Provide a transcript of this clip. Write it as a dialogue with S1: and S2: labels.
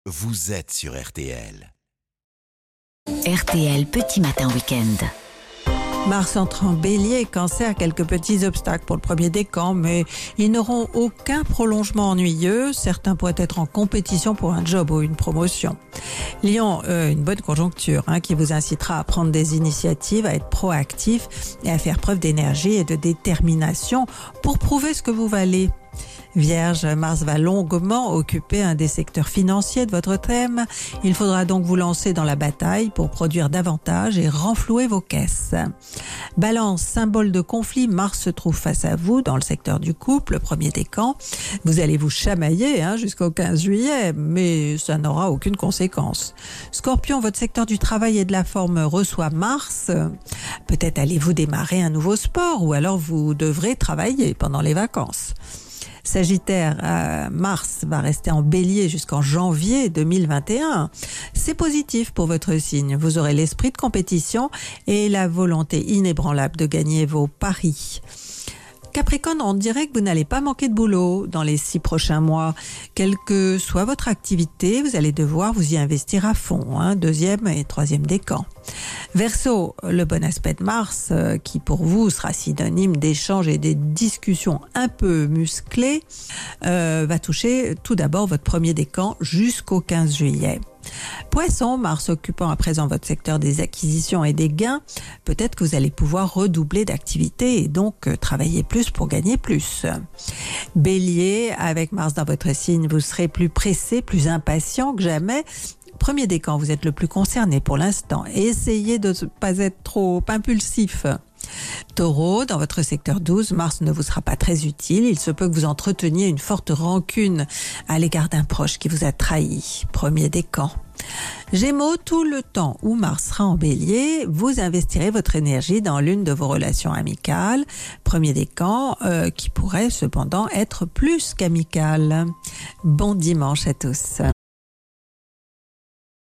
S1: vous êtes sur RTL.
S2: RTL Petit Matin Week-end.
S3: Mars entre en Bélier et Cancer, quelques petits obstacles pour le premier décan, mais ils n'auront aucun prolongement ennuyeux. Certains pourraient être en compétition pour un job ou une promotion. Lion, une bonne conjoncture qui vous incitera à prendre des initiatives, à être proactif et à faire preuve d'énergie et de détermination pour prouver ce que vous valez. Vierge, Mars va longuement occuper un des secteurs financiers de votre thème. Il faudra donc vous lancer dans la bataille pour produire davantage et renflouer vos caisses. Balance, symbole de conflit, Mars se trouve face à vous dans le secteur du couple, le premier décan. Vous allez vous chamailler jusqu'au 15 juillet, mais ça n'aura aucune conséquence. Scorpion, votre secteur du travail et de la forme reçoit Mars. Peut-être allez-vous démarrer un nouveau sport ou alors vous devrez travailler pendant les vacances. Sagittaire, Mars va rester en Bélier jusqu'en janvier 2021. C'est positif pour votre signe. Vous aurez l'esprit de compétition et la volonté inébranlable de gagner vos paris. Capricorne, on dirait que vous n'allez pas manquer de boulot dans les 6 prochains mois. Quelle que soit votre activité, vous allez devoir vous y investir à fond. Deuxième et troisième décan. Verseau, le bon aspect de Mars, qui pour vous sera synonyme d'échanges et des discussions un peu musclées, va toucher tout d'abord votre premier décan jusqu'au 15 juillet. Poisson, Mars occupant à présent votre secteur des acquisitions et des gains, peut-être que vous allez pouvoir redoubler d'activité et donc travailler plus pour gagner plus. Bélier, avec Mars dans votre signe, vous serez plus pressé, plus impatient que jamais. Premier décan, vous êtes le plus concerné pour l'instant. Essayez de ne pas être trop impulsif. Taureau, dans votre secteur 12, Mars ne vous sera pas très utile. Il se peut que vous entreteniez une forte rancune à l'égard d'un proche qui vous a trahi. Premier décan. Gémeaux, tout le temps où Mars sera en Bélier, vous investirez votre énergie dans l'une de vos relations amicales. Premier décan, qui pourrait cependant être plus qu'amical. Bon dimanche à tous.